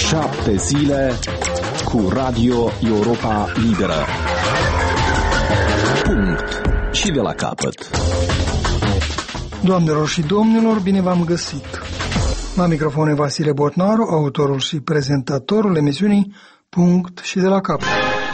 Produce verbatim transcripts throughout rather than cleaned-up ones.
Șapte zile cu Radio Europa Liberă. Punct. Și de la capăt. Doamnelor și domnilor, bine v-am găsit. La microfon e Vasile Botnaru, autorul și prezentatorul emisiunii Punct și de la capăt.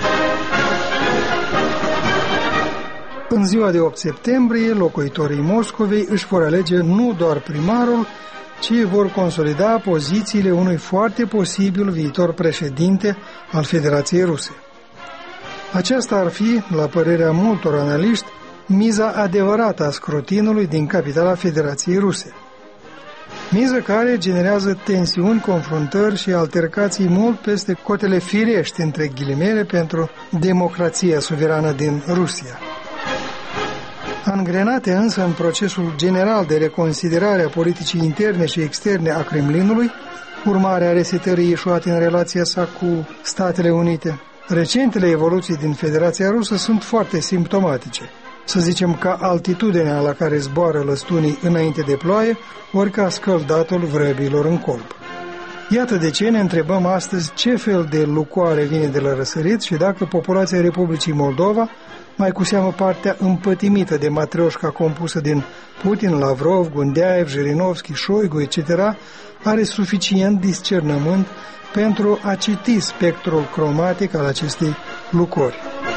În ziua de opt septembrie, locuitorii Moscovei își vor alege nu doar primarul, ci vor consolida pozițiile unui foarte posibil viitor președinte al Federației Ruse. Aceasta ar fi, la părerea multor analiști, miza adevărată a scrutinului din capitala Federației Ruse. Miză care generează tensiuni, confruntări și altercații mult peste cotele firești, între ghilimele, pentru democrația suverană din Rusia. Angrenate însă în procesul general de reconsiderare a politicii interne și externe a Kremlinului, urmarea resetării ieșuate în relația sa cu Statele Unite, recentele evoluții din Federația Rusă sunt foarte simptomatice. Să zicem ca altitudinea la care zboară lăstunii înainte de ploaie, ori ca scăldatul vrăbilor în colb. Iată de ce ne întrebăm astăzi ce fel de lucoare vine de la răsărit și dacă populația Republicii Moldova, mai cu seamă partea împătimită de matrioșca compusă din Putin, Lavrov, Gundeaev, Jirinovski, Șoigu, et cetera, are suficient discernământ pentru a citi spectrul cromatic al acestei lucori.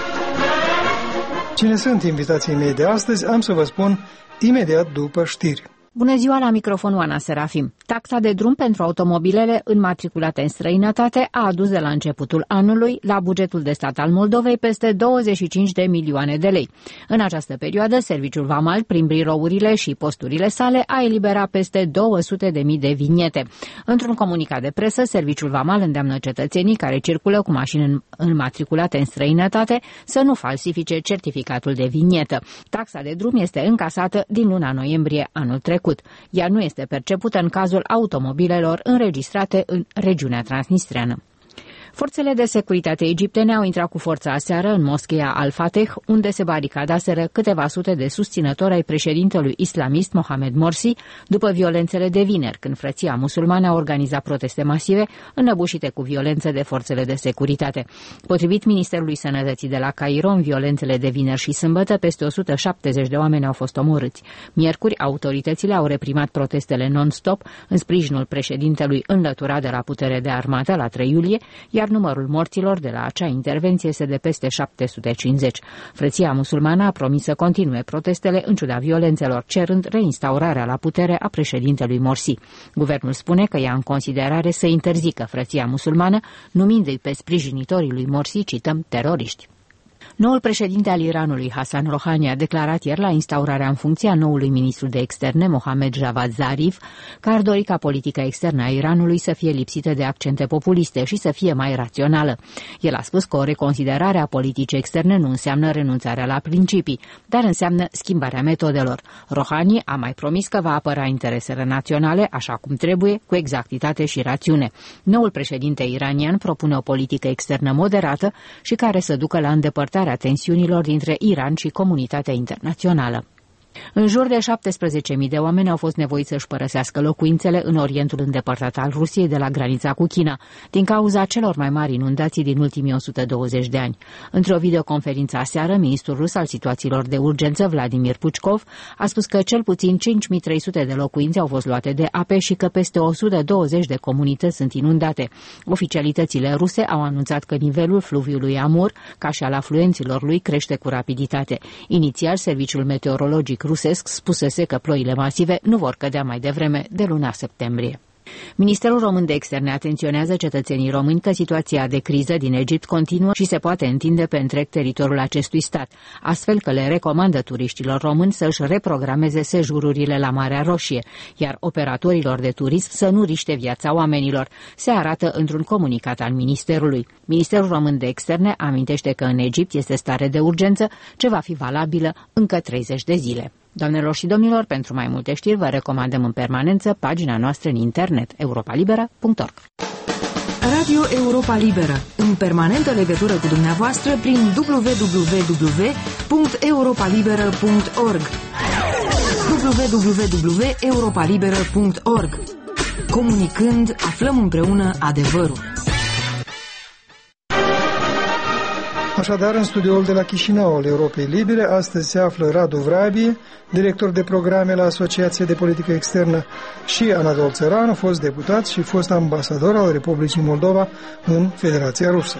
Cine sunt invitații mei de astăzi, am să vă spun imediat după știri. Bună ziua, la microfon Oana Serafim. Taxa de drum pentru automobilele înmatriculate în străinătate a adus de la începutul anului la bugetul de stat al Moldovei peste douăzeci și cinci de milioane de lei. În această perioadă, Serviciul Vamal, prin birourile și posturile sale, a eliberat peste două sute de mii de viniete. Într-un comunicat de presă, Serviciul Vamal îndeamnă cetățenii care circulă cu mașini înmatriculate în străinătate să nu falsifice certificatul de vinietă. Taxa de drum este încasată din luna noiembrie anul trecut. Ea nu este percepută în cazul automobilelor înregistrate în regiunea transnistreană. Forțele de securitate egiptene au intrat cu forța aseară în moscheea Al-Fateh, unde se baricadaseră câteva sute de susținători ai președintelui islamist Mohamed Morsi, după violențele de vineri, când frăția musulmană a organizat proteste masive, înăbușite cu violență de forțele de securitate. Potrivit Ministerului Sănătății de la Cairo, în violențele de vineri și sâmbătă, peste o sută șaptezeci de oameni au fost omorâți. Miercuri, autoritățile au reprimat protestele non-stop în sprijinul președintelui înlăturat de la putere de armată la trei iulie, iar numărul morților de la acea intervenție este de peste șapte sute cincizeci. Frăția musulmană a promis să continue protestele în ciuda violențelor, cerând reinstaurarea la putere a președintelui Morsi. Guvernul spune că ia în considerare să interzică frăția musulmană, numindu-i pe sprijinitorii lui Morsi, cităm, teroriști. Noul președinte al Iranului, Hassan Rouhani, a declarat ieri la instaurarea în funcție a noului ministru de externe, Mohammad Javad Zarif, că ar dori ca politica externă a Iranului să fie lipsită de accente populiste și să fie mai rațională. El a spus că o reconsiderare a politicii externe nu înseamnă renunțarea la principii, dar înseamnă schimbarea metodelor. Rouhani a mai promis că va apăra interesele naționale așa cum trebuie, cu exactitate și rațiune. Noul președinte iranian propune o politică externă moderată și care să ducă la îndepărtarea tensiunilor dintre Iran și comunitatea internațională. În jur de șaptesprezece mii de oameni au fost nevoiți să-și părăsească locuințele în Orientul îndepărtat al Rusiei de la granița cu China, din cauza celor mai mari inundații din ultimii o sută douăzeci de ani. Într-o videoconferință aseară, ministrul rus al situațiilor de urgență, Vladimir Puchkov, a spus că cel puțin cinci mii trei sute de locuințe au fost luate de ape și că peste o sută douăzeci de comunități sunt inundate. Oficialitățile ruse au anunțat că nivelul fluviului Amur, ca și al afluenților lui, crește cu rapiditate. Inițial, serviciul meteorologic rusesc spusese că ploile masive nu vor cădea mai devreme de luna septembrie. Ministerul Român de Externe atenționează cetățenii români că situația de criză din Egipt continuă și se poate întinde pe întreg teritoriul acestui stat, astfel că le recomandă turiștilor români să își reprogrameze sejururile la Marea Roșie, iar operatorilor de turism să nu riște viața oamenilor, se arată într-un comunicat al Ministerului. Ministerul Român de Externe amintește că în Egipt este stare de urgență, ce va fi valabilă încă treizeci de zile. Doamnelor și domnilor, pentru mai multe știri vă recomandăm în permanență pagina noastră în internet europa liberă punct org. Radio Europa Liberă, în permanentă legătură cu dumneavoastră prin w w w punct europa liberă punct org w w w punct europa liberă punct org Comunicând, aflăm împreună adevărul. Așadar, în studioul de la Chișinău al Europei Libere, astăzi se află Radu Vrabie, director de programe la Asociația de Politică Externă, și Anatol Țăranu, fost deputat și fost ambasador al Republicii Moldova în Federația Rusă.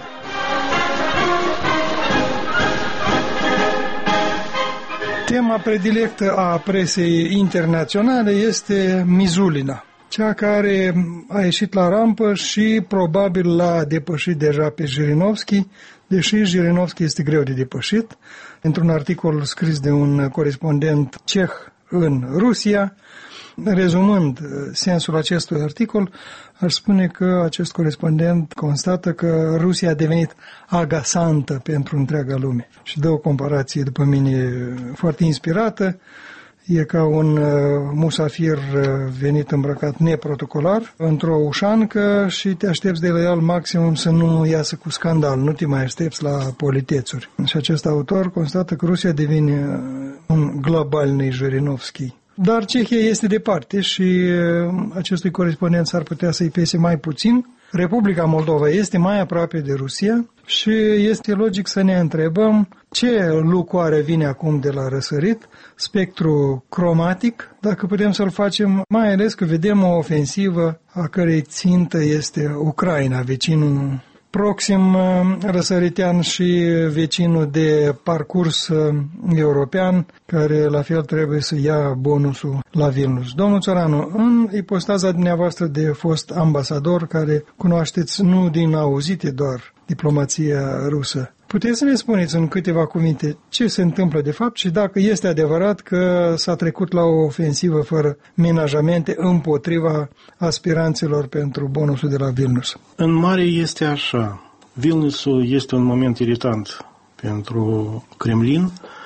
Tema predilectă a presei internaționale este Mizulina, cea care a ieșit la rampă și probabil l-a depășit deja pe Jirinovski, deși Jirinovski este greu de depășit. Într-un articol scris de un corespondent ceh în Rusia, rezumând sensul acestui articol, aș spune că acest corespondent constată că Rusia a devenit agasantă pentru întreaga lume și dă o comparație, după mine, foarte inspirată. E ca un uh, musafir uh, venit îmbrăcat neprotocolar într-o ușancă și te aștepți de la el maximum să nu iasă cu scandal, nu te mai aștepți la politețuri. Și acest autor constată că Rusia devine uh, un globalny Jirinovski. Dar Cehia este departe și uh, acestui corespondent s-ar putea să-i pese mai puțin. Republica Moldova este mai aproape de Rusia și este logic să ne întrebăm ce lucoare vine acum de la răsărit, spectru cromatic, dacă putem să-l facem, mai ales că vedem o ofensivă a cărei țintă este Ucraina, vecinul proxim răsăritean și vecinul de parcurs european, care la fel trebuie să ia bonusul la Vilnius. Domnul Țăranu, în ipostaza dumneavoastră de fost ambasador, care cunoașteți nu din auzite doar diplomația rusă, puteți să ne spuneți în câteva cuvinte ce se întâmplă de fapt și dacă este adevărat că s-a trecut la o ofensivă fără menajamente împotriva aspiranților pentru bonusul de la Vilnius? În mare este așa. Vilniusul este un moment irritant pentru Kremlin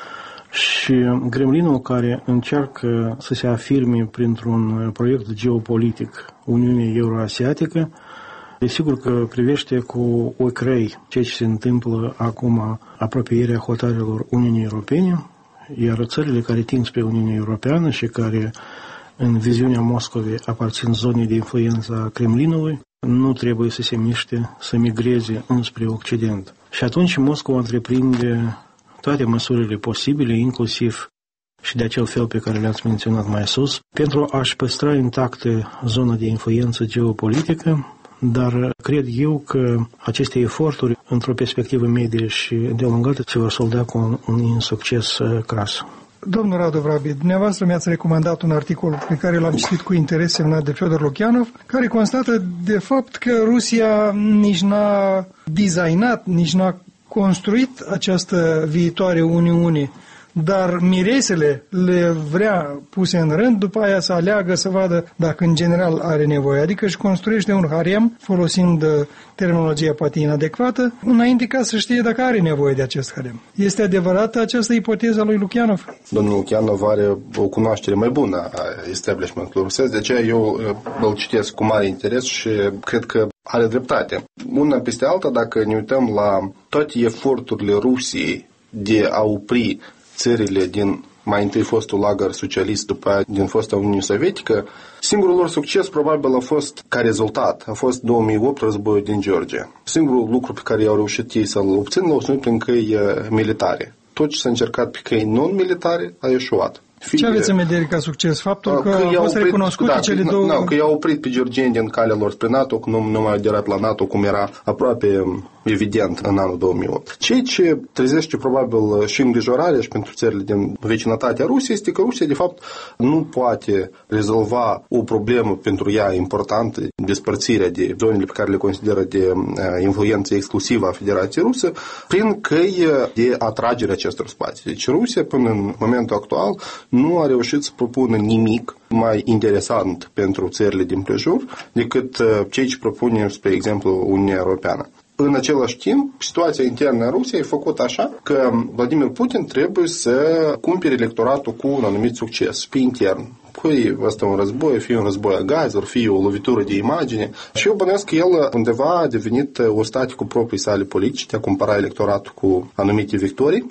și Kremlinul, care încearcă să se afirme printr-un proiect geopolitic Uniunea Euroasiatică, desigur că privește cu ochi răi ceea ce se întâmplă acum, apropierea hotărârilor Uniunii Europene, iar țările care tind spre Uniunea Europeană și care în viziunea Moscovei aparțin zonei de influență a Kremlinului, nu trebuie să se miște, să migreze înspre Occident. Și atunci Moscova întreprinde toate măsurile posibile, inclusiv și de acel fel pe care le-ați menționat mai sus, pentru a-și păstra intactă zona de influență geopolitică, dar cred eu că aceste eforturi, într-o perspectivă medie și îndelungată, se vor solda cu un, un insucces cras. Domnul Radu Vrabie, dumneavoastră mi-ați recomandat un articol pe care l-am citit cu interes, semnat de Fiodor Lukianov, care constată de fapt că Rusia nici n-a designat, nici n-a construit această viitoare Uniune, dar miresele le vrea puse în rând, după aia să aleagă, să vadă dacă în general are nevoie. Adică își construiește un harem, folosind terminologia poate inadecvată, înainte ca să știe dacă are nevoie de acest harem. Este adevărată această ipoteză a lui Lukianov? Domnul Lukianov are o cunoaștere mai bună a establishmentului rusesc, de aceea eu îl citesc cu mare interes și cred că are dreptate. Una peste alta, dacă ne uităm la toate eforturile Rusiei de a opri țările din mai întâi fostul lagăr socialist, după aia din fosta Uniune Sovietică, singurul lor succes probabil a fost ca rezultat, a fost două mii opt războiul din Georgia. Singurul lucru pe care i-au reușit ei să-l obțină l-au obținut prin căi militare. Tot ce s-a încercat pe căi non-militare a eșuat. Fie, ce aveți în vedere ca succes? Faptul că, că au fost recunoscute da, cele două... Da, că i-au oprit pe georgieni din calea lor spre NATO, că nu, nu mai au aderat la NATO, cum era aproape evident în anul două mii opt. Ceea ce trezește probabil și îngrijorare și pentru țările din vecinătatea Rusiei este că Rusia, de fapt, nu poate rezolva o problemă pentru ea importantă, despărțirea de zonele pe care le consideră de influență exclusivă a Federației Rusă, prin căi de atragere acestor spații. Deci Rusia, până în momentul actual, nu a reușit să propună nimic mai interesant pentru țările din prejur decât ceea ce propune, spre exemplu, Uniunea Europeană. În același timp, situația internă a Rusiei e făcută așa că Vladimir Putin trebuie să cumpere electoratul cu un anumit succes pe intern. Fie ăsta un război, fie un război a gazelor, fie o lovitură de imagine. Și eu bănuiesc că el undeva a devenit ostat cu proprii sale politici de a cumpăra electoratul cu anumite victorii.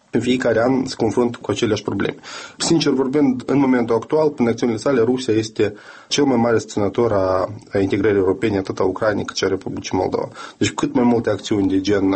în fiecare an se confruntă cu aceleași probleme. Sincer vorbind, în momentul actual, prin acțiunile sale, Rusia este cel mai mare susținător a, a integrării europene, atât a Ucrainei cât și a Republicii Moldova. Deci cât mai multe acțiuni de gen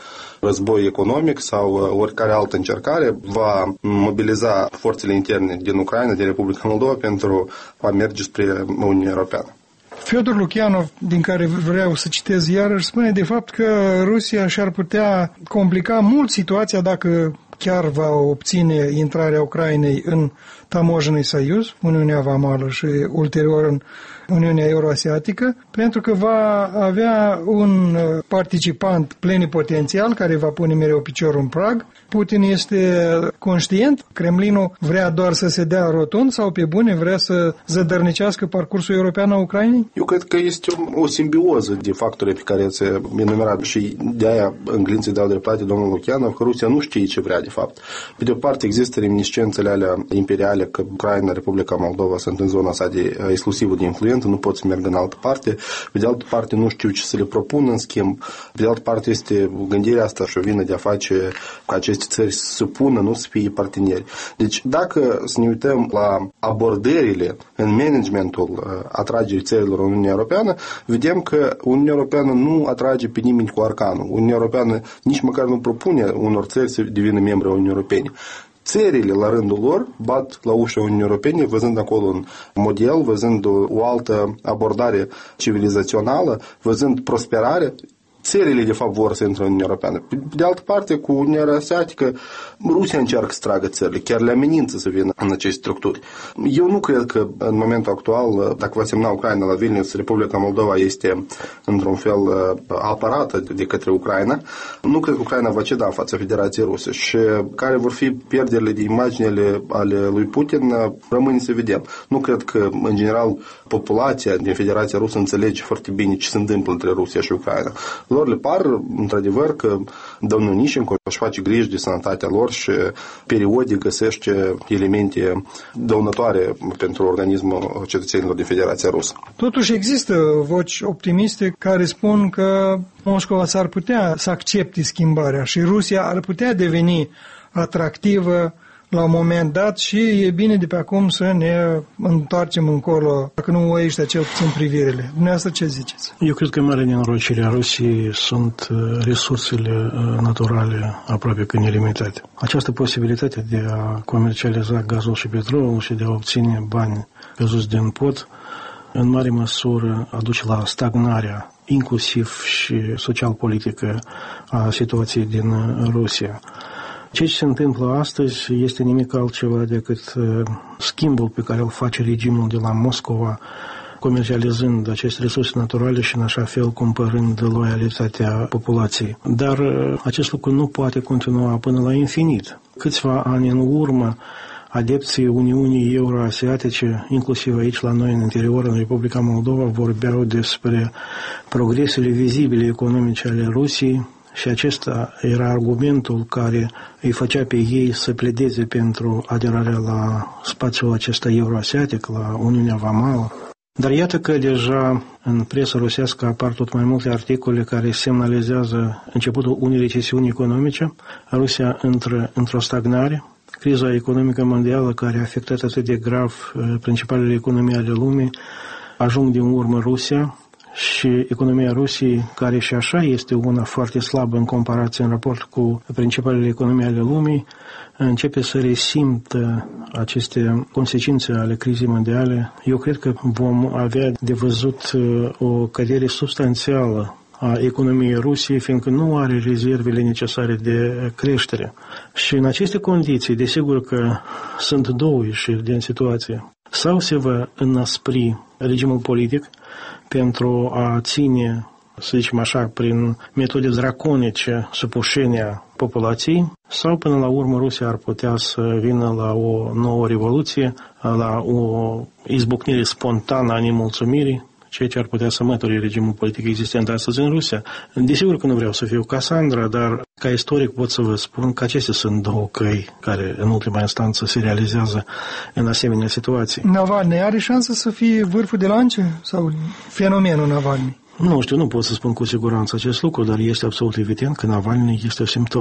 război economic sau oricare altă încercare va mobiliza forțele interne din Ucraina, din Republica Moldova pentru a merge spre Uniunea Europeană. Fyodor Lukyanov, din care vreau să citez iarăși, spune de fapt că Rusia și-ar putea complica mult situația dacă chiar va obține intrarea Ucrainei în Tamojenный Союз, Uniunea Vamală și ulterior în Uniunea Euroasiatică, pentru că va avea un participant plenipotențial care va pune mereu piciorul în prag. Putin este conștient, Kremlinul vrea doar să se dea rotund sau pe bune vrea să zădărnicească parcursul european a Ucrainei? Eu cred că este o, o simbioză de factori pe care ți-a enumerat și de-aia înglинții dau dreptate domnul Lukyanov că Rusia nu știe ce vrea de fapt. Pe de o parte există reminiscențele alea imperiale că Ucraina, Republica Moldova sunt în zona sa de exclusivă de influență, nu pot să meargă în altă parte. Pe de altă parte nu știu ce să le propun în schimb. Pe de altă parte este gândirea asta și o vină de a face ca aceste țări să se pună, nu să fie parteneri. Deci dacă să ne uităm la abordările în managementul atragerii țărilor în Uniunea Europeană, vedem că Uniunea Europeană nu atrage pe nimeni cu arcanul. Uniunea Europeană nici măcar nu propune unor țări să devină membri ai Uniunii Europene. Țările, la rândul lor, bat la ușa Uniunii Europene, văzând acolo un model, văzând o altă abordare civilizațională, văzând prosperare. Țările, de fapt, vor să intre în Uniunea Europeană. De altă parte, cu Uniunea Euroasiatică, Rusia încearcă să tragă țările, chiar le amenință să vină în aceste structuri. Eu nu cred că, în momentul actual, dacă va semna Ucraina la Vilnius, Republica Moldova este, într-un fel, apărată de către Ucraina. Nu cred că Ucraina va ceda în fața Federației Ruse și care vor fi pierderile de imaginele ale lui Putin, rămâne să vedem. Nu cred că, în general, populația din Federația Rusă înțelege foarte bine ce se întâmplă între Rusia și Ucraina. Lor le par, într-adevăr, că domnul Nișenko își face griji de sănătatea lor și periodic găsește elemente dăunătoare pentru organismul cetățenilor din Federația Rusă. Totuși există voci optimiste care spun că Moscova s-ar putea să accepte schimbarea și Rusia ar putea deveni atractivă la un moment dat și e bine de pe acum să ne întoarcem încolo, dacă nu ăștia cel puțin privirile. Dumneavoastră ce ziceți? Eu cred că mare nenorocire a Rusiei sunt resursele naturale aproape că nelimitate. Această posibilitate de a comercializa gazul și petrolul și de a obține bani căzuți din pod, în mare măsură aduce la stagnarea inclusiv și social-politică a situației din Rusia. Ceea ce se întâmplă astăzi este nimic altceva decât schimbul pe care îl face regimul de la Moscova, comercializând aceste resurse naturale și în așa fel cumpărând loialitatea populației. Dar acest lucru nu poate continua până la infinit. Câțiva ani în urmă, adepții Uniunii Euroasiatice, inclusiv aici la noi în interior, în Republica Moldova, vorbeau despre progresele vizibile economice ale Rusiei, și acesta era argumentul care îi făcea pe ei să pledeze pentru aderarea la spațiul acesta euroasiatic, la Uniunea Vamală. Dar iată că deja în presa rusească apar tot mai multe articole care semnalizează începutul unei recesiuni economice. Rusia intră într-o stagnare. Criza economică mondială care a afectat atât de grav principalele economii ale lumii ajung din urmă Rusia. Și economia Rusiei, care și așa este una foarte slabă în comparație în raport cu principalele economii ale lumii, începe să resimtă aceste consecințe ale crizei mondiale. Eu cred că vom avea de văzut o cădere substanțială a economiei Rusiei, fiindcă nu are rezervele necesare de creștere. Și în aceste condiții, desigur că sunt două ieșiri din situație. Sau se va înăspri regimul politic pentru a ține, să zicem așa, prin metode draconice supușenia populației, sau până la urmă Rusia ar putea să vină la o nouă revoluție, la o izbucnire spontană a nemulțumirii, ceea ce ar putea să măture regimul politic existent astăzi în Rusia. Desigur că nu vreau să fiu Cassandra, dar ca istoric pot să vă spun că acestea sunt două căi care în ultima instanță se realizează în asemenea situații. Navalny are șansă să fie vârful de lance sau fenomenul Navalny? Nu știu, nu pot să spun cu siguranță acest lucru, dar este absolut evident că Navalny este simptom.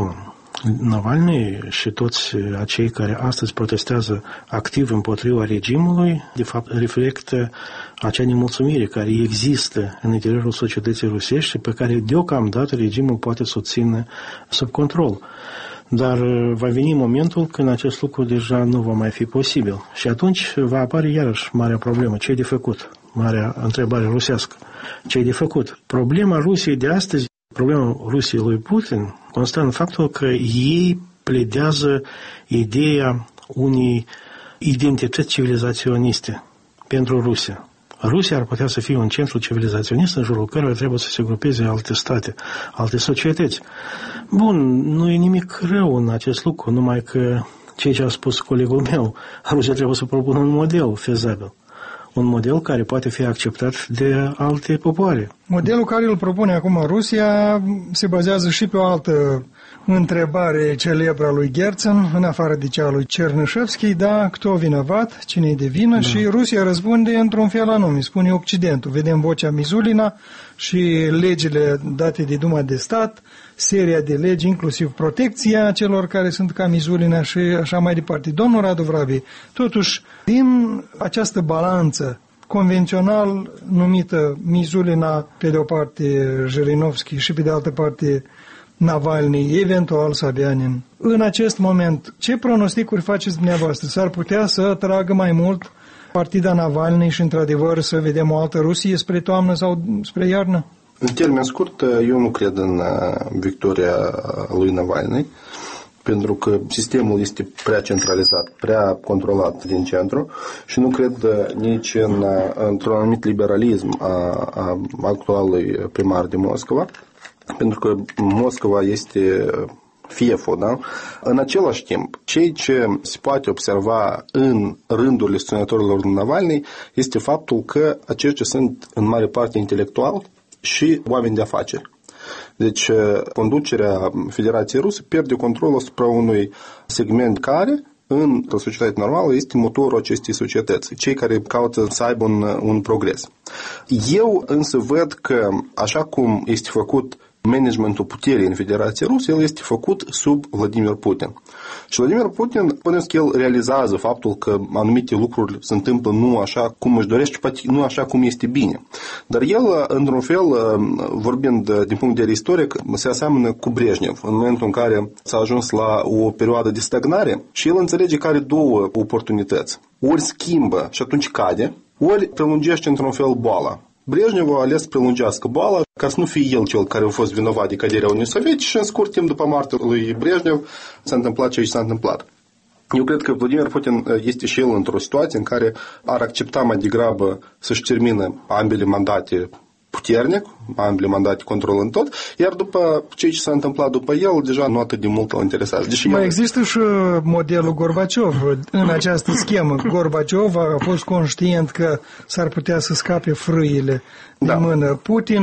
Navalny și toți acei care astăzi protestează activ împotriva regimului, de fapt, reflectă acea nemulțumire care există în interiorul societății rusești și pe care deocamdată regimul poate să o țină sub control. Dar va veni momentul când acest lucru deja nu va mai fi posibil. Și atunci va apare iarăși marea problemă. Ce-i de făcut? Marea întrebare rusească. Ce-i de făcut? Problema Rusiei de astăzi, problema Rusiei lui Putin, constă în faptul că ei pledează ideea unei identități civilizaționiste pentru Rusia. Rusia ar putea să fie un centru civilizaționist în jurul căruia trebuie să se grupeze alte state, alte societăți. Bun, nu e nimic rău în acest lucru, numai că ceea ce a spus colegul meu, Rusia trebuie să propună un model fezabil. Un model care poate fi acceptat de alte popoare. Modelul care îl propune acum Rusia se bazează și pe o altă întrebare celebră a lui Gerzen, în afară de cea a lui Cernyshevski, da, кто vinovat, cine-i de vină, da. Și Rusia răspunde într-un fel anume, spune Occidentul. Vedem vocea Mizulina și legile date de Duma de Stat, seria de legi, inclusiv protecția celor care sunt ca Mizulina și așa mai departe. Domnul Radu Vrabi, totuși, din această balanță convențional numită Mizulina, pe de o parte Jirinovski și pe de altă parte Navalny, eventual Sobyanin. În acest moment, ce pronosticuri faceți dumneavoastră? S-ar putea să tragă mai mult partida Navalny și, într-adevăr, să vedem o altă Rusie spre toamnă sau spre iarnă? În termen scurt, eu nu cred în victoria lui Navalny, pentru că sistemul este prea centralizat, prea controlat din centru și nu cred nici în, într-un anumit liberalism a, a actualului primar de Moscova, pentru că Moscova este fieful, da? În același timp, ceea ce se poate observa în rândurile susținătorilor lui Navalny este faptul că aceștia sunt în mare parte intelectuali și oameni de afaceri. Deci, conducerea Federației Ruse pierde controlul asupra unui segment care, în societate normală, este motorul acestei societăți, cei care caută să aibă un, un progres. Eu însă văd că, așa cum este făcut managementul puterii în Federația Rusă, el este făcut sub Vladimir Putin. Și Vladimir Putin, până că el realizează faptul că anumite lucruri se întâmplă nu așa cum își dorește, poate nu așa cum este bine. Dar el, într-un fel, vorbind din punct de vedere istoric, se aseamănă cu Brejnev, în momentul în care s-a ajuns la o perioadă de stagnare și el înțelege că are două oportunități. Ori schimbă și atunci cade, ori prelungește într-un fel boala. Brejnev a ales să prelungească boala ca să nu fie el cel care a fost vinovat de căderea Uniunii Sovietice și în scurt timp după moartea lui Brejnev s-a întâmplat ceea ce s-a întâmplat. Eu cred că Vladimir Putin este și el într-o situație în care ar accepta mai degrabă să-și termină ambele mandate puternic, ambele mandate controlând tot, iar după ceea ce s-a întâmplat după el, deja nu atât de mult îl interesează. Deși mai el... există și modelul Gorbaciov în această schemă. Gorbaciov a fost conștient că s-ar putea să scape frâile da. din mână. Putin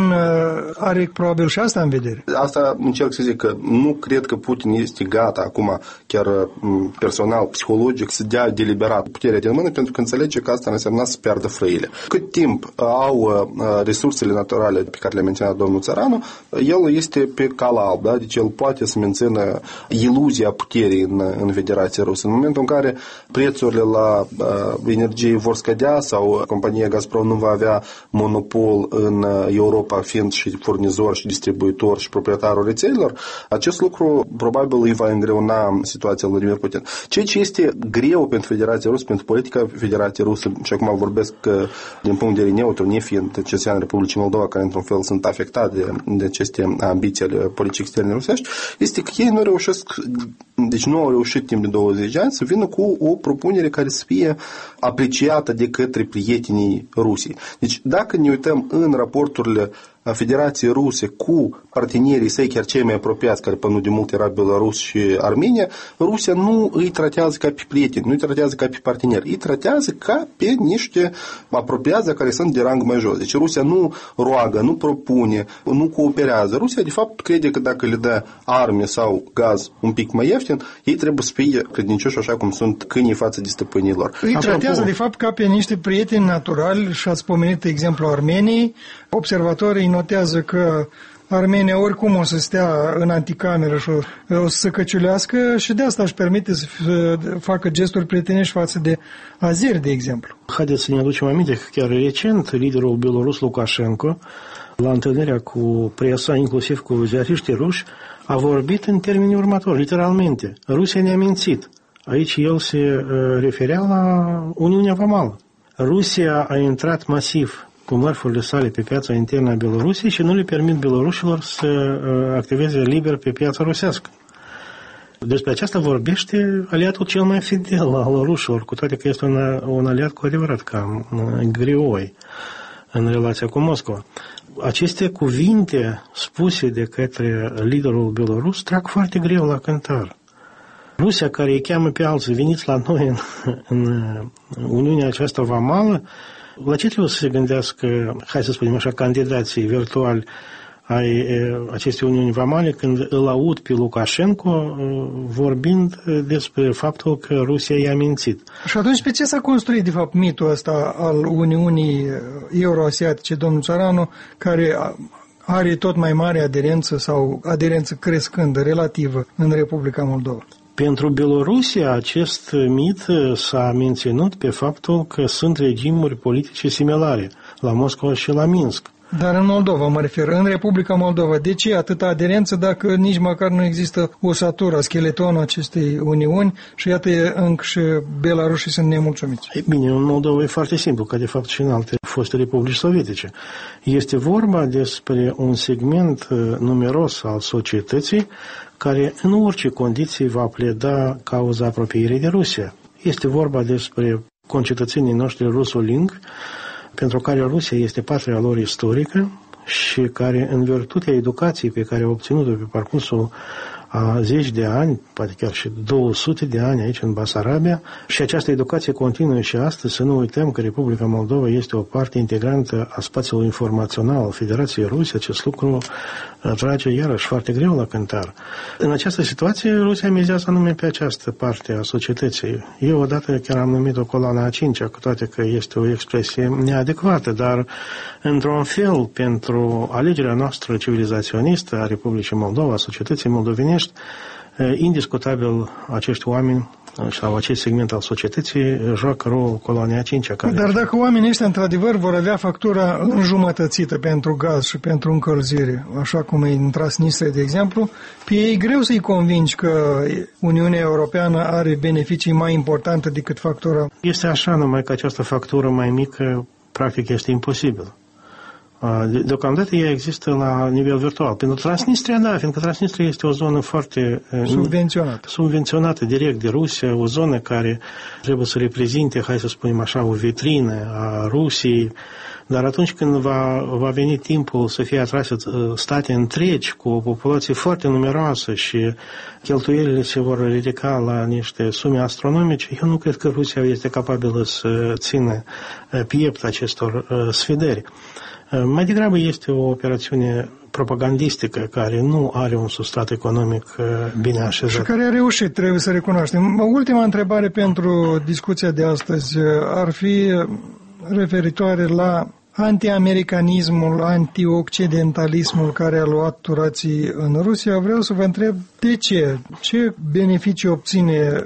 are probabil și asta în vedere. Asta încerc să zic că nu cred că Putin este gata acum, chiar personal, psihologic, să dea deliberat puterea din mână, pentru că înțelege că asta înseamnă să piardă frâile. Cât timp au resursele naturale pe care le-a menționat domnul Țăranu, el este pe cala alb, da? Deci el poate să mențină iluzia puterii în, în Federația Rusă. În momentul în care prețurile la uh, energie vor scădea sau compania Gazprom nu va avea monopol în Europa, fiind și furnizor și distribuitor și proprietarul rețelelor, acest lucru probabil îi va îngreuna situația lui Vladimir Putin. Ceea ce este greu pentru Federația Rusă, pentru politica Federației Rusă, și acum vorbesc din punct de vedere neutru, nefiind cetățean Republicii Moldova, care într-un fel sunt afectați de, de aceste ambiții ale politicii externe rusești, este că ei nu reușesc, deci nu au reușit timp de douăzeci de ani să vină cu o propunere care să fie apreciată de către prietenii Rusiei. Deci dacă ne uităm în raporturile Federației Ruse cu partenerii săi, chiar cei mai apropiați, care până de mult era Belarus și Armenia, Rusia nu îi tratează ca pe prieteni, nu îi tratează ca pe parteneri, îi tratează ca pe niște apropiați care sunt de rang mai jos. Deci Rusia nu roagă, nu propune, nu cooperează. Rusia, de fapt, crede că dacă le dă arme sau gaz un pic mai ieftin, ei trebuie să fie credincioși așa cum sunt câinii față de stăpânilor. Îi tratează, de fapt, ca pe niște prieteni naturali și ați pomenit exemplu Armeniei. Observatorii notează că Armenia oricum o să stea în anticameră și o să se căciulească și de asta își permite să facă gesturi prietenești față de azeri, de exemplu. Haideți să ne aducem aminte că chiar recent liderul belorus Lukashenko, la întâlnirea cu presa, inclusiv cu ziariștii ruși, a vorbit în termenii următori, literalmente. Rusia ne-a mințit. Aici el se referea la Uniunea Vamală. Rusia a intrat masiv cu mărfurile sale pe piața internă a Belorusiei și nu le permit belorușilor să activeze liber pe piața rusească. Despre aceasta vorbește aliatul cel mai fidel al rușilor, cu toate că este un, un aliat cu adevărat cam greoi în relația cu Moscova. Aceste cuvinte spuse de către liderul belorus trag foarte greu la cântar. Rusia, care îi cheamă pe alții, veniți la noi în, în Uniunea aceasta vamală, la ce trebuie să se gândească, hai să spunem așa, candidații virtuali ai acestei Uniuni Vamale când îl aud pe Lukashenko vorbind despre faptul că Rusia i-a mințit. Și atunci pe ce s-a construit, de fapt, mitul ăsta al Uniunii Euroasiatice, domnul Țăranu, care are tot mai mare aderență sau aderență crescândă, relativă, în Republica Moldova? Pentru Belorusia, acest mit s-a menținut pe faptul că sunt regimuri politice similare la Moscova și la Minsk. Dar în Moldova, mă refer, în Republica Moldova, de ce atâta aderență dacă nici măcar nu există osatura, skeletonul acestei uniuni și iată încă și belarușii sunt nemulțumiți? Ei bine, în Moldova e foarte simplu, ca de fapt și în alte foste republici sovietice. Este vorba despre un segment numeros al societății care în orice condiții va pleda cauza apropierii de Rusia. Este vorba despre concetățenii noștri rusolingvi, pentru care Rusia este patria lor istorică și care, în virtutea educației pe care au obținut-o pe parcursul a zeci de ani, poate chiar și două sute de ani aici în Basarabia, și această educație continuă și astăzi. Să nu uităm că Republica Moldova este o parte integrantă a spațiului informațional al Federației Rusiei. Acest lucru trage iarăși foarte greu la cântar. În această situație, Rusia mizează anume pe această parte a societății. Eu odată chiar am numit-o coloana a cincea, cu toate că este o expresie neadecvată, dar într-un fel, pentru alegerea noastră civilizaționistă a Republicii Moldova, a societății moldovenești, indiscutabil acești oameni sau acest segment al societății joacă rolul coloanei a cincea. Care... Dar dacă oamenii ăștia într-adevăr vor avea factura înjumătățită pentru gaz și pentru încălzire, așa cum e în Transnistria, de exemplu, pe ei greu să-i convingi că Uniunea Europeană are beneficii mai importante decât factura. Este așa, numai că această factură mai mică practic este imposibilă. Deocamdată ea există la nivel virtual. Pentru Transnistria, da, fiindcă Transnistria este o zonă foarte subvenționată. subvenționată direct de Rusia, o zonă care trebuie să reprezinte, hai să spunem așa, o vitrină a Rusiei, dar atunci când va, va veni timpul să fie atrase state întregi cu o populație foarte numeroasă și cheltuielile se vor ridica la niște sume astronomice, eu nu cred că Rusia este capabilă să țină piept acestor sfidări. Mai degrabă este o operațiune propagandistică care nu are un substrat economic bine așezat. Și care a reușit, trebuie să recunoaștem. Ultima întrebare pentru discuția de astăzi ar fi referitoare la anti-americanismul, anti-occidentalismul care a luat turații în Rusia. Vreau să vă întreb de ce? Ce beneficii obține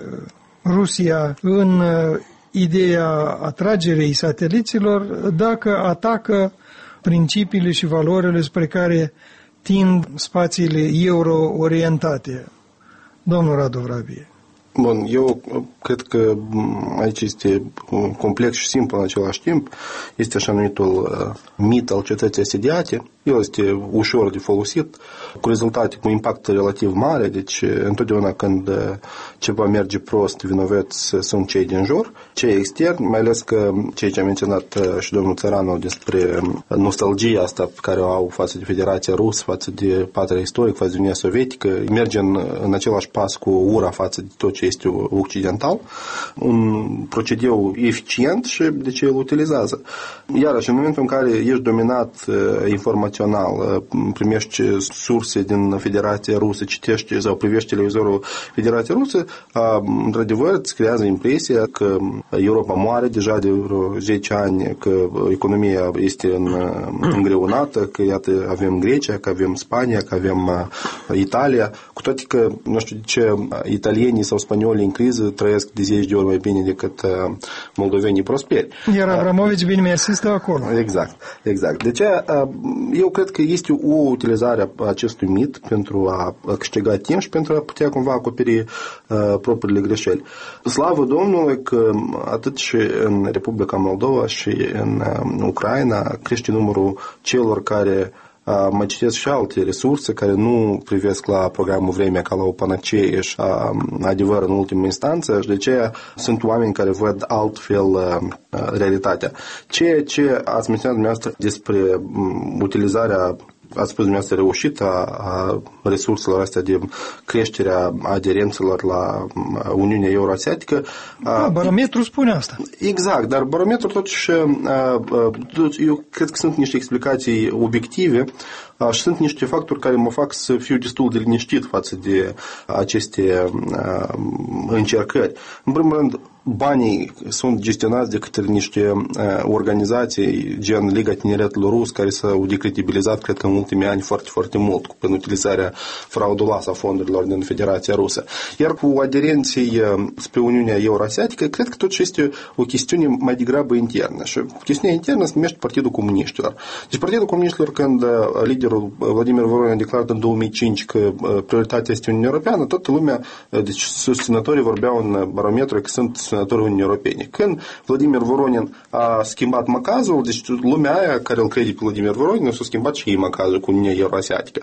Rusia în ideea atragerii sateliților dacă atacă principiile și valorile spre care tind spațiile euro-orientate? Domnul Radu Vrabie. Bun, eu cred că aici este complex și simplu în același timp. Este așa numitul mit al cetății asediate. El este ușor de folosit, cu rezultate, cu impact relativ mare, deci întotdeauna când ceva merge prost, vinovați sunt cei din jur, cei externi, mai ales că ceea ce a menționat și domnul Țăranu despre nostalgia asta pe care o au față de Federația Rusă, față de patria istorică, față de Uniunea Sovietică, merge în, în același pas cu ura față de tot ce este occidental, un procedeu eficient și de ce îl utilizează. Iarăși, în momentul în care ești dominat informațional, primești surse din Federația Rusă, citești sau privești televizorul Federației Rusă, într-adevăr îți creează impresia că Europa moare deja de vreo zece ani, că economia este îngreunată, că iată avem Grecia, că avem Spania, că avem Italia, cu toate că nu știu de ce italienii sau spaniolii în criză trăiesc de zece de ori mai bine decât moldovenii prosperi. Iar Abramovici bine mersi stă acolo. Exact, exact. De aceea eu cred că este o utilizare a acestui mit pentru a câștiga timp și pentru a putea cumva acoperi uh, propriile greșeli. Slavă Domnului că atât și în Republica Moldova și în uh, Ucraina crește numărul celor care uh, mai citesc și alte resurse care nu privesc la programul Vremea ca la o panacee și uh, adevăr în ultimă instanță și de aceea sunt oameni care văd altfel uh, realitatea. Ceea ce ați menționat dumneavoastră despre um, utilizarea ați spus dumneavoastră reușită a resurselor astea de creșterea aderențelor la Uniunea Euroasiatică. Da, barometrul spune asta. Exact, dar barometrul totuși, eu cred că sunt niște explicații obiective și sunt niște factori care mă fac să fiu destul de liniștit față de aceste încercări. În primul rând, banii sunt gestionați de către niște organizații gen Liga Tineretului Rus, care s-au decredibilizat, cred că în ultimii ani foarte, foarte mult prin utilizarea frauduloasă a fondurilor din Federația Rusă. Iar cu aderenții spre Uniunea Euroasiatică, cred că totuși este o chestiune mai degrabă internă. Și chestiunea internă se numește Partidul Comuniștilor. Deci Partidul Comuniștilor, când liderul Vladimir Voronin a declarat în două mii cinci că prioritatea este Uniunea Europeană, toată lumea, deci susținătorii vorbeau în barometru că sunt susținătorii Uniunii Europene. Când Vladimir Voronin a schimbat macazul, deci lumea aia care îl crede pe Vladimir Voronin s-a schimbat și ei macazul cu Uniunea Euroasiatică.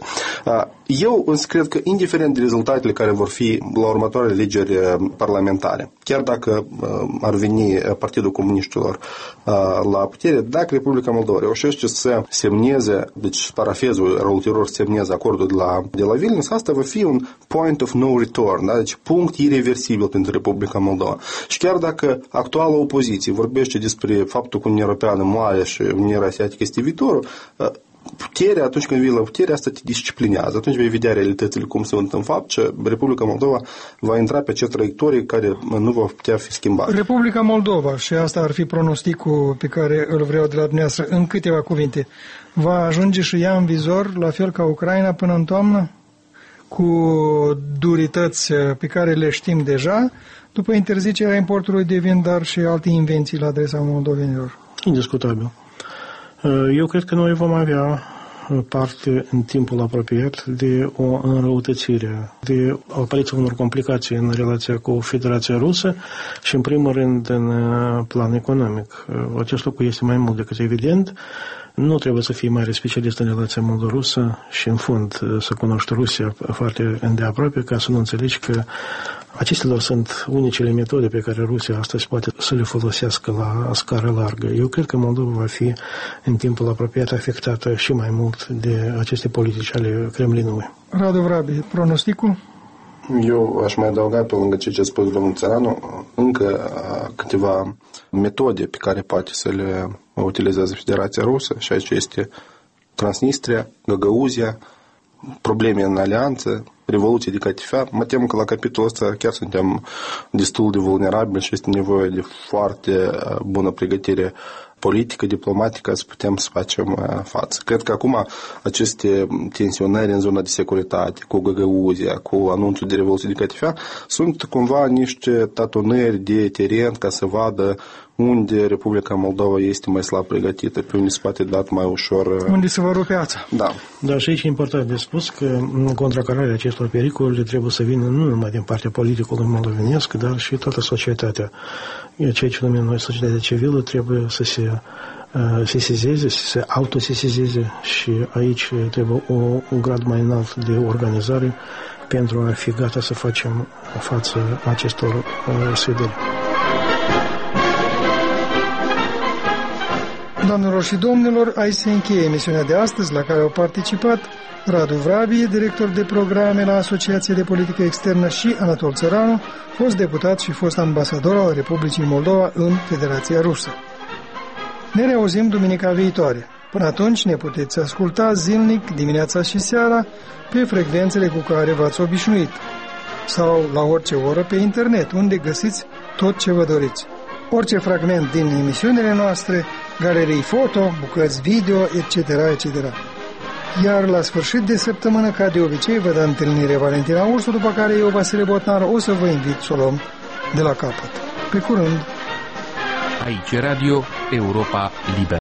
Eu însă cred că, indiferent de rezultatele care vor fi la următoarele alegeri parlamentare, chiar dacă ar veni Partidul Comuniștilor la putere, dacă Republica Moldova reușește să semneze, deci parafezul ulterior semneze acordul de la, de la Vilnius, asta va fi un point of no return, da? Deci punct irreversibil pentru Republica Moldova. Și chiar dacă actuala opoziție vorbește despre faptul că Uniunea Europeană moare și Uniunea Euroasiatică este viitorul, puterea, atunci când vii la putere, asta te disciplinează. Atunci vei vedea realitățile cum sunt în fapt și Republica Moldova va intra pe acea traiectorie care nu va putea fi schimbată. Republica Moldova, și asta ar fi pronosticul pe care îl vreau de la dumneavoastră, în câteva cuvinte, va ajunge și ea în vizor, la fel ca Ucraina, până în toamnă, cu durități pe care le știm deja, după interzicerea importului de vin, dar și alte invenții la adresa moldovenilor? Indiscutabil. Eu cred că noi vom avea parte în timpul apropiat de o înrăutățire, de apariția unor complicații în relația cu Federația Rusă și, în primul rând, în plan economic. Acest lucru este mai mult decât evident. Nu trebuie să fii mare specialist în relația moldo-rusă și, în fond, să cunoști Rusia foarte îndeaproape ca să nu înțelegi că acestea sunt unicele metode pe care Rusia astăzi poate să le folosească la scară largă. Eu cred că Moldova va fi în timpul apropiat afectată și mai mult de aceste politici ale Kremlinului. Radu Vrabi, pronosticul? Eu aș mai adăuga pe lângă ce a spus domnul Țăranu încă câteva metode pe care poate să le utilizează Federația Rusă și aici este Transnistria, Găgăuzia, probleme în alianță, revoluție de catifea. Mă tem că la capitolul ăsta chiar suntem destul de vulnerabili și este nevoie de foarte bună pregătire politică, diplomatică, să putem să facem față. Cred că acum aceste tensionări în zona de securitate, cu Găgăuzia, cu anunțul de revoluție de catifea, sunt cumva niște tatonări de teren ca să vadă unde Republica Moldova este mai slab pregătită, pe unde se poate dat mai ușor. Unde se va rupe piața. Da. Dar și aici e important de spus că contracararea acestor pericole trebuie să vină nu numai din partea politicului moldovenesc, dar și toată societatea. Ceea ce numim noi societatea civilă trebuie să se sesizeze, să se autosesizeze și aici trebuie o, un grad mai înalt de organizare pentru a fi gata să facem față acestor uh, sfidări. Doamnelor și domnilor, aici se încheie emisiunea de astăzi, la care au participat Radu Vrabie, director de programe la Asociația de Politică Externă, și Anatol Țăranu, fost deputat și fost ambasador al Republicii Moldova în Federația Rusă. Ne reauzim duminica viitoare. Până atunci ne puteți asculta zilnic, dimineața și seara, pe frecvențele cu care v-ați obișnuit, sau la orice oră pe internet, unde găsiți tot ce vă doriți. Orice fragment din emisiunile noastre, galerii foto, bucăți video, et cetera, et cetera. Iar la sfârșit de săptămână, ca de obicei, vă dă întâlnire Valentina Ursu, după care eu, Vasile Botnar, o să vă invit să o luăm de la capăt. Pe curând! Aici Radio Europa Liberă.